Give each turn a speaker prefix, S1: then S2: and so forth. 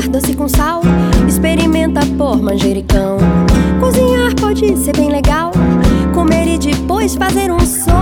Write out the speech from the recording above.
S1: açúcar doce com sal, experimenta pôr manjericão. Cozinhar pode ser bem legal, comer e depois fazer um som.